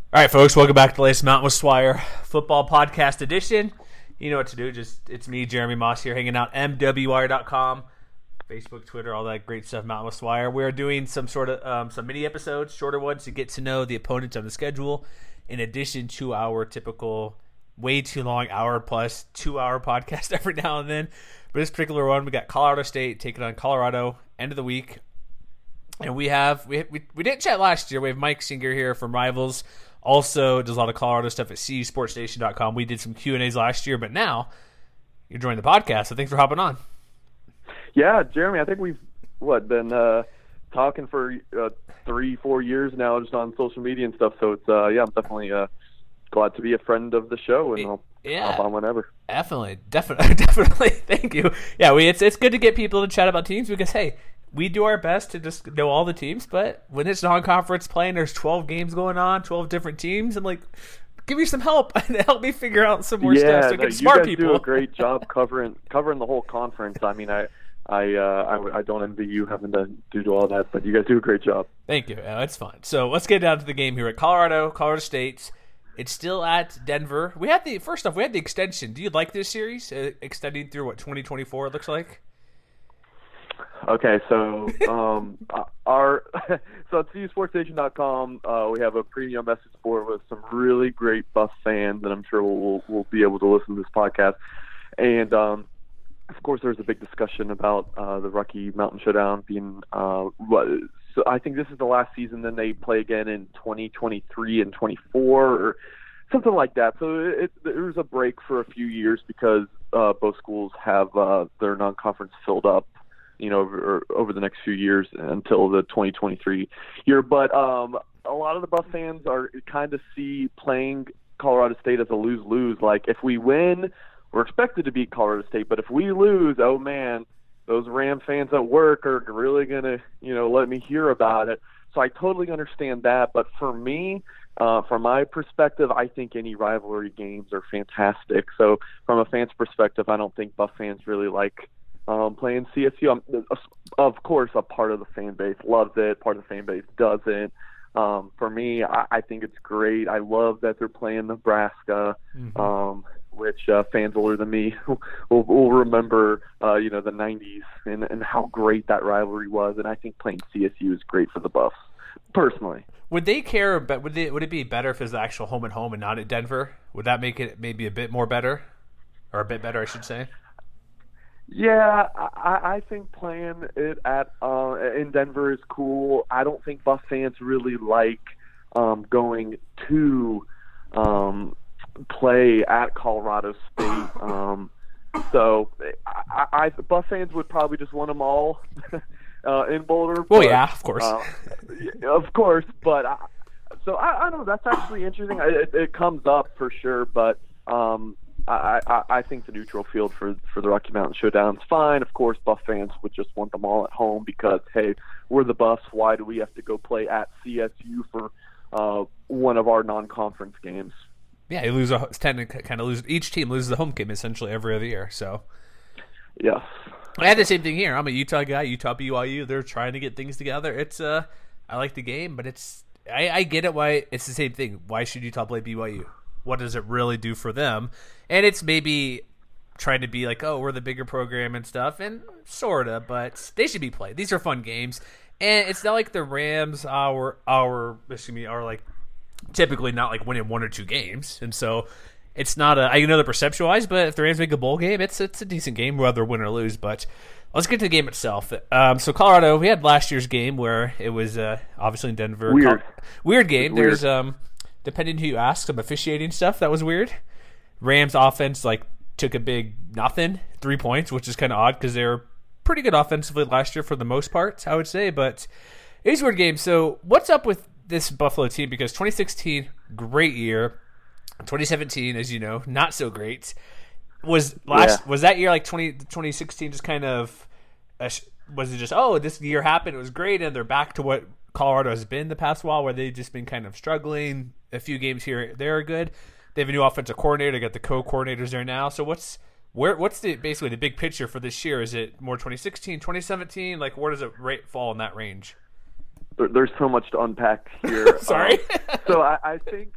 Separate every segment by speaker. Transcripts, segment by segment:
Speaker 1: All right, folks, welcome back to the latest Mountain West Wire football podcast edition. You know what to do. It's me, Jeremy Moss, here hanging out, MWWire.com, Facebook, Twitter, all that great stuff, Mountain West Wire. We're doing some mini episodes, shorter ones, to get to know the opponents on the schedule, in addition to our typical way too long hour plus 2 hour podcast every now and then. But this particular one, we got Colorado State taking on Colorado, end of the week. And we didn't chat last year. We have Mike Singer here from Rivals. Also does a lot of Colorado stuff at CUSportsStation.com. We did some Q&As last year, but now you're joining the podcast, so thanks for hopping on.
Speaker 2: Yeah, Jeremy, I think we've been talking for 3-4 years now, just on social media and stuff. So it's I'm definitely glad to be a friend of the show, and I'll hop on whenever.
Speaker 1: Definitely. Thank you. Yeah, it's good to get people to chat about teams because hey, we do our best to just know all the teams, but when it's non-conference play and there's 12 games going on, 12 different teams, I'm like, give me some help and help me figure out some more stuff so we can smart people.
Speaker 2: You guys do a great job covering the whole conference. I mean, I don't envy you having to do all that, but you guys do a great job.
Speaker 1: Thank you. It's fun. So let's get down to the game here at Colorado State. It's still at Denver. First off, we had the extension. Do you like this series extending through 2024? It looks like.
Speaker 2: Okay, so so at CUSportsStation.com, we have a premium message board with some really great Buff fans, and I'm sure we'll be able to listen to this podcast. And of course, there's a big discussion about the Rocky Mountain Showdown being. So I think this is the last season. Then they play again in 2023 and 24 or something like that. So there's a break for a few years because both schools have their non-conference filled up, over the next few years until the 2023 year. But a lot of the Buff fans are kind of see playing Colorado State as a lose-lose. Like, if we win, we're expected to beat Colorado State. But if we lose, oh, man, those Ram fans at work are really going to, let me hear about it. So I totally understand that. But for me, from my perspective, I think any rivalry games are fantastic. So from a fan's perspective, I don't think Buff fans really like playing CSU. Of course, a part of the fan base loves it. Part of the fan base doesn't. For me, I think it's great. I love that they're playing Nebraska, which fans older than me will remember, the 90s and how great that rivalry was. And I think playing CSU is great for the Buffs, personally.
Speaker 1: Would they care? But would it be better if it was the actual home and home and not at Denver? Would that make it maybe a bit more better, or a bit better, I should say?
Speaker 2: Yeah, I think playing it at in Denver is cool. I don't think Buff fans really like going to play at Colorado State. So Buff fans would probably just want them all in Boulder.
Speaker 1: Well, yeah, of course.
Speaker 2: Of course, but so I don't know. That's actually interesting. It comes up for sure, but I think the neutral field for the Rocky Mountain Showdown is fine. Of course, Buff fans would just want them all at home because, hey, we're the Buffs. Why do we have to go play at CSU for one of our non-conference games?
Speaker 1: Yeah, each team loses the home game essentially every other year. So,
Speaker 2: yes,
Speaker 1: I had the same thing here. I'm a Utah guy, Utah BYU. They're trying to get things together. It's I like the game, but I get it why it's the same thing. Why should Utah play BYU? What does it really do for them? And it's maybe trying to be like, oh, we're the bigger program and stuff, and sort of, but they should be played. These are fun games. And it's not like the Rams are like typically not like winning 1 or 2 games. And so it's not I know the perception-wise, but if the Rams make a bowl game, it's a decent game, whether win or lose. But let's get to the game itself. So Colorado, we had last year's game where it was obviously in Denver. Weird game. There's depending who you ask, some officiating stuff that was weird. Rams offense took a big 3 points, which is kind of odd because they were pretty good offensively last year for the most part, I would say. But it was a weird game. So what's up with this Buffalo team? Because 2016, great year. 2017, as you know, not so great. Was that year 2016 just kind of was it just this year happened, it was great, and they're back to what Colorado has been the past while, where they've just been kind of struggling. A few games here they're good. They have a new offensive coordinator. They got the co-coordinators there now. So what's basically the big picture for this year? Is it more 2016, 2017? Where does it fall in that range?
Speaker 2: there's so much to unpack here.
Speaker 1: Sorry.
Speaker 2: So I think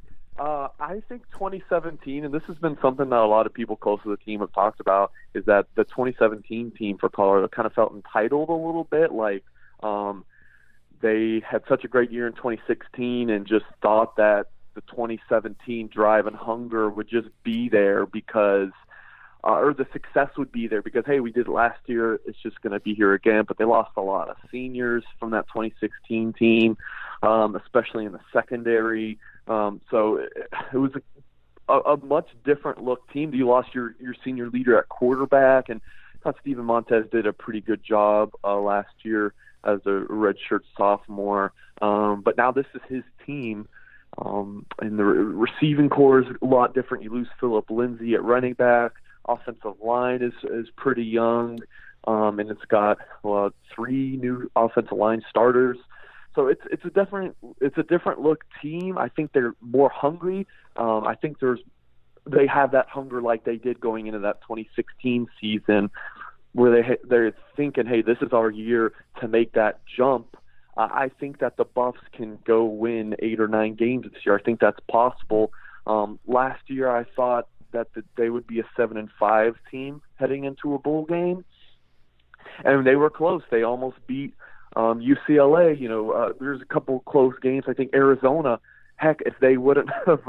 Speaker 2: 2017, and this has been something that a lot of people close to the team have talked about, is that the 2017 team for Colorado kind of felt entitled a little bit, like they had such a great year in 2016 and just thought that the 2017 drive and hunger would just be there because or the success would be there because, hey, we did it last year, it's just going to be here again. But they lost a lot of seniors from that 2016 team, especially in the secondary. So it was a much different look team. You lost your senior leader at quarterback, and I thought Steven Montez did a pretty good job last year as a redshirt sophomore. But now this is his team. And the receiving core is a lot different. You lose Phillip Lindsay at running back. Offensive line is pretty young, and it's got 3 new offensive line starters. So it's a different look team. I think they're more hungry. I think they have that hunger like they did going into that 2016 season, where they're thinking, hey, this is our year to make that jump. I think that the Buffs can go win 8 or 9 games this year. I think that's possible. Last year, I thought that they would be a 7-5 team heading into a bowl game, and they were close. They almost beat UCLA. There's a couple close games. I think Arizona. Heck, if they wouldn't have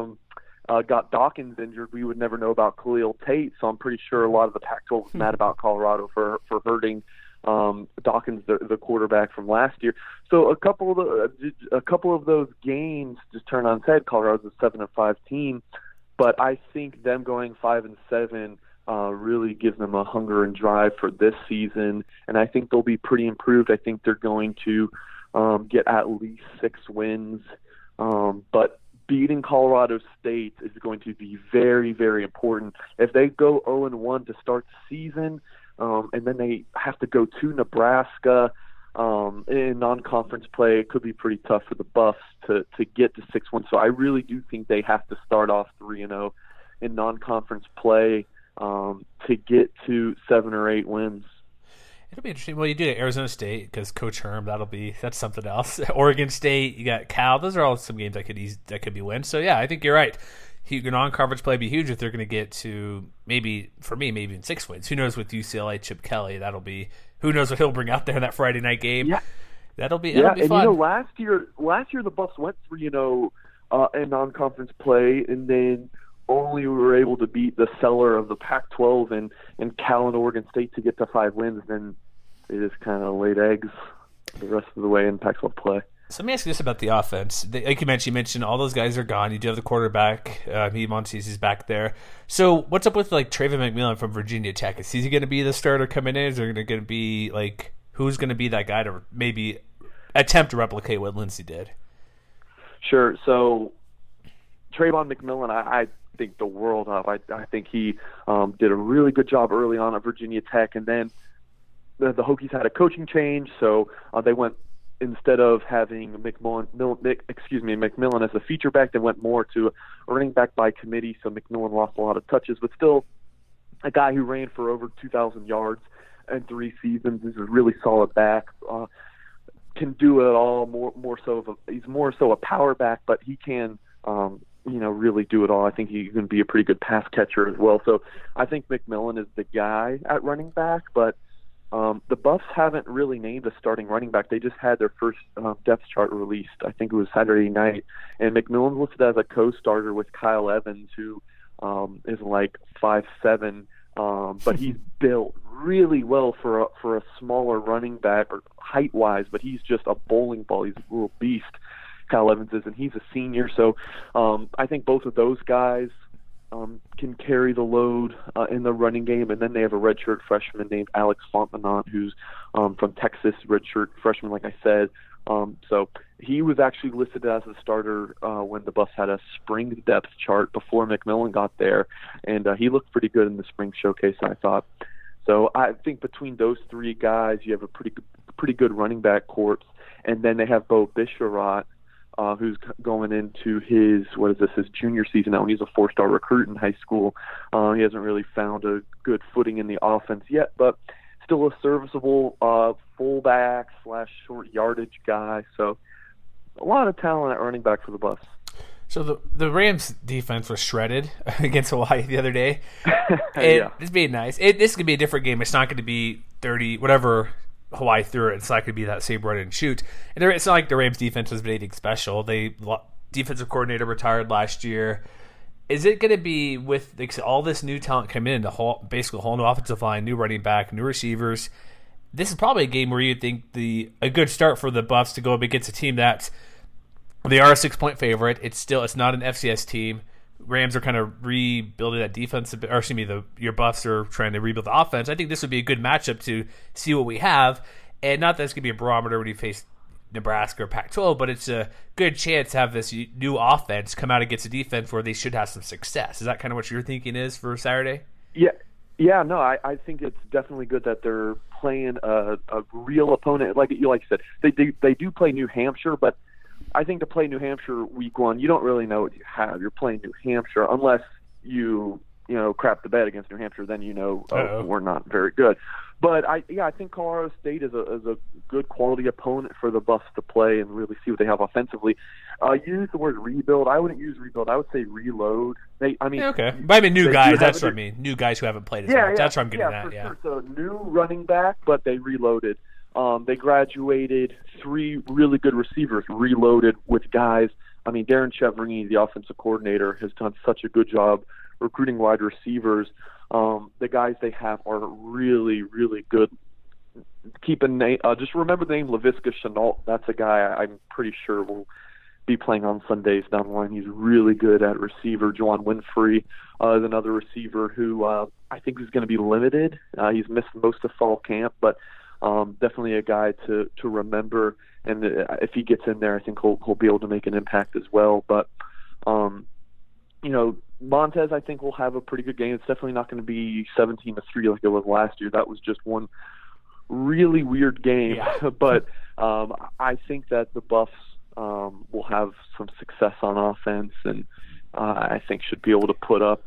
Speaker 2: got Dawkins injured, we would never know about Khalil Tate. So I'm pretty sure a lot of the Pac-12 was mad about Colorado for hurting Dawkins, the quarterback from last year. So a couple of those games just turned on its head. Colorado's a 7-5 team. But I think them going 5-7 really gives them a hunger and drive for this season, and I think they'll be pretty improved. I think they're going to get at least 6 wins. But beating Colorado State is going to be very, very important. If they go 0-1 to start the season, and then they have to go to Nebraska in non-conference play, it could be pretty tough for the Buffs to get to 6-1. So I really do think they have to start off 3-0 in non-conference play to get to 7 or 8 wins.
Speaker 1: It'll be interesting. Well, you do it at Arizona State because Coach Herm. That's something else. Oregon State, you got Cal. Those are all some games that could be wins. So yeah, I think you're right. Non-conference play would be huge if they're going to get to maybe even 6 wins. Who knows with UCLA, Chip Kelly? That'll be. Who knows what he'll bring out there in that Friday night game?
Speaker 2: Yeah.
Speaker 1: That'll be
Speaker 2: and
Speaker 1: fun.
Speaker 2: Last year the Buffs went 3-0 in non-conference play, and then only were able to beat the seller of the Pac-12 and Cal and Oregon State to get to 5 wins. Then they just kind of laid eggs the rest of the way in Pac-12 play.
Speaker 1: So let me ask you this about the offense. Like you mentioned all those guys are gone. You do have the quarterback. Montez is back there. So what's up with Traven McMillan from Virginia Tech? Is he going to be the starter coming in? Is there going to be who's going to be that guy to maybe attempt to replicate what Lindsey did?
Speaker 2: Sure. So Trayvon McMillan, I think the world of. I think he did a really good job early on at Virginia Tech, and then the Hokies had a coaching change, so they went. Instead of having McMillan as a feature back, they went more to a running back by committee, so McMillan lost a lot of touches, but still a guy who ran for over 2,000 yards in 3 seasons. He's a really solid back, can do it all, he's more so a power back, but he can really do it all. I think he can be a pretty good pass catcher as well. So I think McMillan is the guy at running back, but the Buffs haven't really named a starting running back. They just had their first depth chart released. I think it was Saturday night. And McMillan's listed as a co-starter with Kyle Evans, who is 5'7", but he's built really well for a smaller running back, or height-wise, but he's just a bowling ball. He's a little beast, Kyle Evans is, and he's a senior. So I think both of those guys can carry the load in the running game, and then they have a redshirt freshman named Alex Fontenot, who's from Texas, redshirt freshman, like I said. So he was actually listed as a starter when the Buffs had a spring depth chart before McMillan got there, and he looked pretty good in the spring showcase, I thought. So I think between those 3 guys, you have a pretty good running back corps, and then they have Bo Bisharat, who's going into his junior season now, and he's a 4-star recruit in high school. He hasn't really found a good footing in the offense yet, but still a serviceable fullback / short yardage guy. So a lot of talent at running back for the Buffs.
Speaker 1: So the Rams defense was shredded against Hawaii the other day.
Speaker 2: Yeah.
Speaker 1: It's being nice. This could be a different game. It's not going to be 30, whatever Hawaii threw it. It's not going to be that same run and shoot. And it's not like the Rams defense has been anything special. Defensive coordinator retired last year. Is it going to be with all this new talent coming in, basically a whole new offensive line, new running back, new receivers? This is probably a game where you think a good start for the Buffs to go up against a team that's they are a 6-point favorite. It's not an FCS team. Rams are kind of rebuilding that defense, or excuse me, your Buffs are trying to rebuild the offense. I think this would be a good matchup to see what we have, and not that it's going to be a barometer when you face Nebraska or Pac-12, but it's a good chance to have this new offense come out against a defense where they should have some success. Is that kind of what you're thinking is for Saturday?
Speaker 2: Yeah, no, I think it's definitely good that they're playing a real opponent. Like you said, they do play New Hampshire, but I think to play New Hampshire week 1, you don't really know what you have. You're playing New Hampshire unless you crap the bed against New Hampshire, then we're not very good. But I think Colorado State is a good quality opponent for the Buffs to play and really see what they have offensively. Use the word rebuild. I wouldn't use rebuild. I would say reload.
Speaker 1: Okay. But I mean new guys. That's what I mean. New guys who haven't played as much. That's what I'm getting at.
Speaker 2: For sure. So new running back, but they reloaded. They graduated 3 really good receivers, reloaded with guys. I mean, Darren Chevrini, the offensive coordinator, has done such a good job recruiting wide receivers. The guys they have are really, really good. Just remember the name Laviska Shenault. That's a guy I'm pretty sure will be playing on Sundays down the line. He's really good at receiver. Juwan Winfrey is another receiver who I think is going to be limited. He's missed most of fall camp, but definitely a guy to remember. And if he gets in there, I think he'll be able to make an impact as well. But Montez, I think, will have a pretty good game. It's definitely not going to be 17-3 like it was last year. That was just one really weird game. Yeah. But I think that the Buffs will have some success on offense, and I think should be able to put up,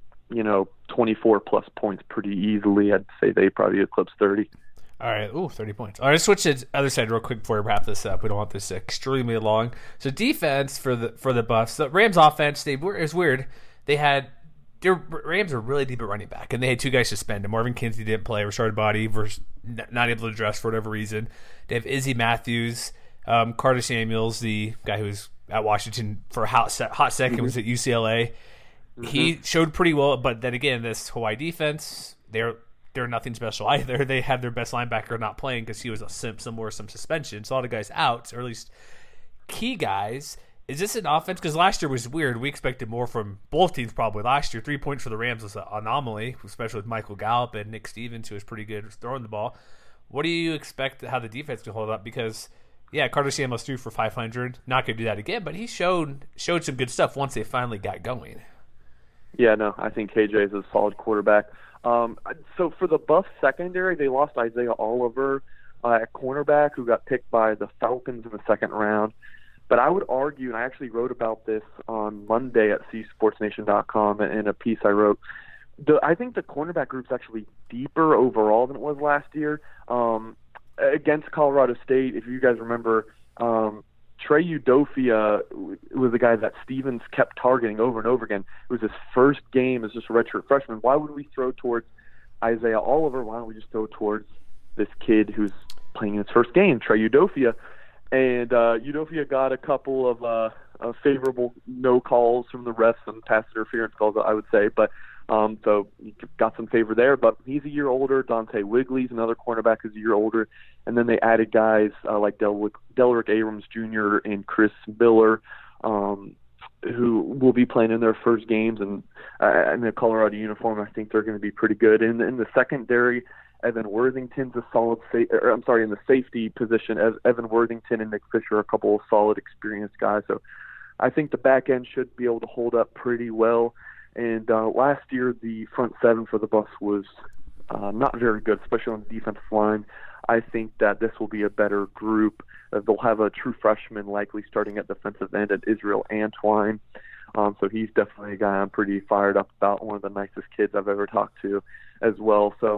Speaker 2: 24-plus points pretty easily. I'd say they probably eclipse 30.
Speaker 1: All right. Ooh, 30 points. All right, let's switch to the other side real quick before we wrap this up. We don't want this extremely long. So defense for the Buffs. The Rams offense, it's weird. Their Rams are really deep at running back, and they had 2 guys suspended. Marvin Kinsey didn't play. Rashard Body was not able to dress for whatever reason. They have Izzy Matthews, Carter Samuels, the guy who was at Washington for a hot second, was at UCLA. Mm-hmm. He showed pretty well, but then again, this Hawaii defense, they're nothing special either. They had their best linebacker not playing because he was some suspension. So a lot of guys out, or at least key guys. Is this an offense? Because last year was weird. We expected more from both teams probably last year. 3 points for the Rams was an anomaly, especially with Michael Gallup and Nick Stevens, who was pretty good throwing the ball. What do you expect how the defense can hold up? Because, Carter Samuels threw for 500. Not going to do that again, but he showed some good stuff once they finally got going.
Speaker 2: Yeah, no, I think KJ is a solid quarterback. So for the Buffs secondary, they lost Isaiah Oliver at cornerback, who got picked by the Falcons in the second round. But I would argue, and I actually wrote about this on Monday at csportsnation.com in a piece I wrote, I think the cornerback group's actually deeper overall than it was last year. Against Colorado State, if you guys remember, Trey Udofia was the guy that Stevens kept targeting over and over again. It was his first game as just a redshirt freshman. Why would we throw towards Isaiah Oliver? Why don't we just throw towards this kid who's playing his first game, Trey Udofia? And Udofia got a couple of favorable no calls from the refs and pass interference calls, I would say. But so he got some favor there. But he's a year older. Dante Wigley's another cornerback who's a year older. And then they added guys like Delrick Abrams Jr. and Chris Miller, who will be playing in their first games. And in the Colorado uniform, I think they're going to be pretty good. In the secondary, Evan Worthington's a solid in the safety position, as Evan Worthington and Nick Fisher are a couple of solid, experienced guys. So I think the back end should be able to hold up pretty well. And last year, the front seven for the Buffs was not very good, especially on the defensive line. I think that this will be a better group. They'll have a true freshman likely starting at defensive end at Israel Antwine. So he's definitely a guy I'm pretty fired up about, one of the nicest kids I've ever talked to as well. So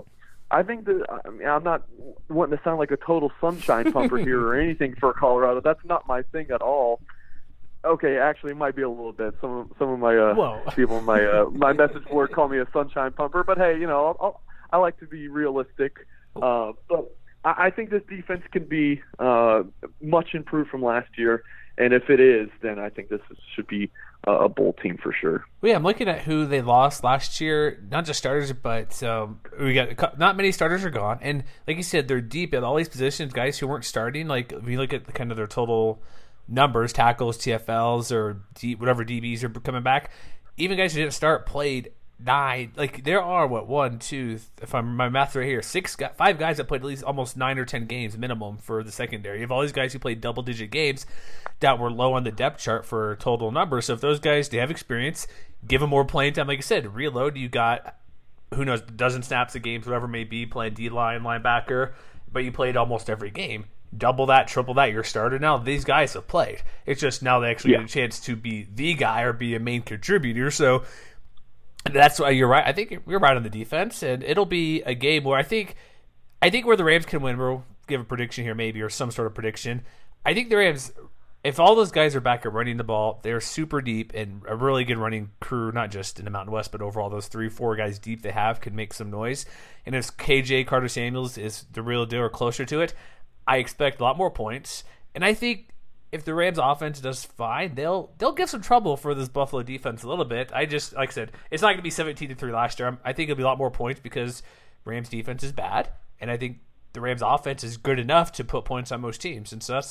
Speaker 2: I think that I'm not wanting to sound like a total sunshine pumper here or anything for Colorado. That's not my thing at all. Okay, actually, it might be a little bit. Some of my people in my message board call me a sunshine pumper, but hey, I like to be realistic. But I think this defense can be much improved from last year, and if it is, then I think this should be a bowl team for sure.
Speaker 1: Well, yeah, I'm looking at who they lost last year. Not just starters, but we got not many starters are gone, and like you said, they're deep at all these positions. Guys who weren't starting, like if you look at kind of their total numbers, tackles, TFLs, or whatever DBs are coming back. Even guys who didn't start played 9. Like there are if my math's right here, 5 guys that played at least almost 9 or 10 games minimum for the secondary. You have all these guys who played double-digit games that were low on the depth chart for total numbers. So if those guys, they have experience, give them more playing time. Like I said, reload. You got who knows, a dozen snaps of games, whatever it may be, playing D-line, linebacker, but you played almost every game. Double that, triple that, you're starter now. These guys have played. It's just now they actually get a chance to be the guy or be a main contributor. So that's why you're right. I think you're right on the defense, and it'll be a game where I think where the Rams can win. We'll give a prediction here, maybe, or some sort of prediction. I think the Rams, if all those guys are back at running the ball, they're super deep and a really good running crew, not just in the Mountain West, but overall those 3-4 guys deep they have can make some noise. And if KJ Carter Samuels is the real deal or closer to it, I expect a lot more points. And I think if the Rams offense does fine, they'll give some trouble for this Buffalo defense a little bit. I just, like I said, it's not going to be 17-3 last year. I think it'll be a lot more points because Rams defense is bad, and I think the Rams offense is good enough to put points on most teams. And so that's,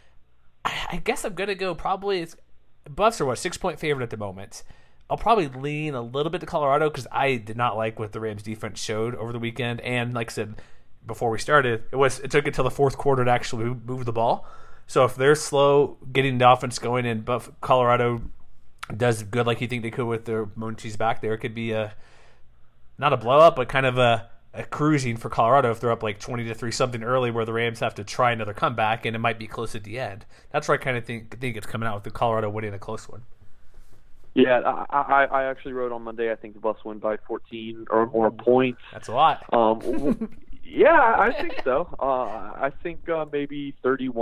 Speaker 1: I guess I'm going to go probably, Buffs are 6-point favorite at the moment. I'll probably lean a little bit to Colorado because I did not like what the Rams defense showed over the weekend. And like I said before we started, it took until the fourth quarter to actually move the ball. So if they're slow getting the offense going and Colorado does good like you think they could with their Monchis back there, it could be not a blow up, but kind of a cruising for Colorado if they're up like 20-3 something early, where the Rams have to try another comeback and it might be close at the end. That's where I kind of think it's coming out with the Colorado winning a close one.
Speaker 2: Yeah, I actually wrote on Monday I think the Buffs win by 14 or more points.
Speaker 1: That's a lot.
Speaker 2: Yeah, I think so. I think maybe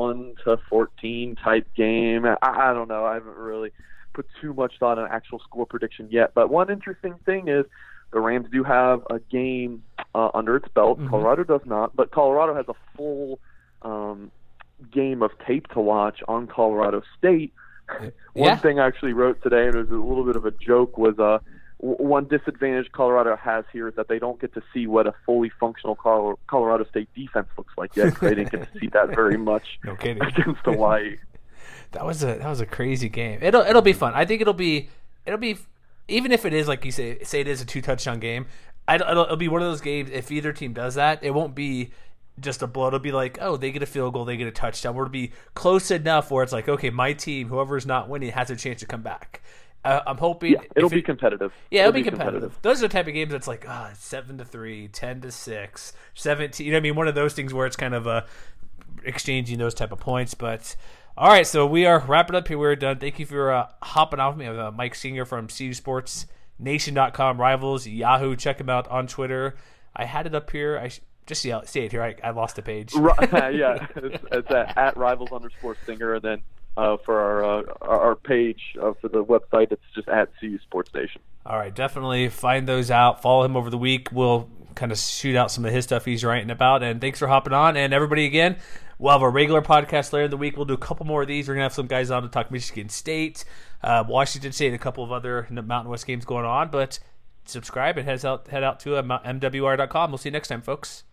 Speaker 2: 31-14 type game. I don't know. I haven't really put too much thought on an actual score prediction yet. But one interesting thing is the Rams do have a game under its belt. Mm-hmm. Colorado does not. But Colorado has a full game of tape to watch on Colorado State. One thing I actually wrote today, and it was a little bit of a joke, was one disadvantage Colorado has here is that they don't get to see what a fully functional Colorado State defense looks like yet. They didn't get to see that very much against Hawaii.
Speaker 1: That was a crazy game. It'll be fun. I think it'll be even if it is like you say it is a 2-touchdown game. It'll be one of those games. If either team does that, it won't be just a blow. It'll be like, oh, they get a field goal, they get a touchdown. It'll be close enough where it's like, okay, my team, whoever's not winning, has a chance to come back. I'm hoping
Speaker 2: it'll be competitive.
Speaker 1: Yeah, it'll be competitive. Those are the type of games that's like 7-3, 10-6, 17. You know what I mean? One of those things where it's kind of exchanging those type of points. But all right, so we are wrapping up here. We're done. Thank you for hopping off me. I have Mike Singer from CUSportsNation.com, Rivals, Yahoo. Check him out on Twitter. I had it up here. Just say it here. I lost the page.
Speaker 2: Yeah, it's at Rivals_Singer, and then for our page for the website, it's just at CU Sports Nation.
Speaker 1: All right, definitely find those out. Follow him over the week. We'll kind of shoot out some of his stuff he's writing about. And thanks for hopping on. And everybody, again, we'll have a regular podcast later in the week. We'll do a couple more of these. We're going to have some guys on to talk Michigan State, Washington State, and a couple of other Mountain West games going on. But subscribe and head out to MWR.com. We'll see you next time, folks.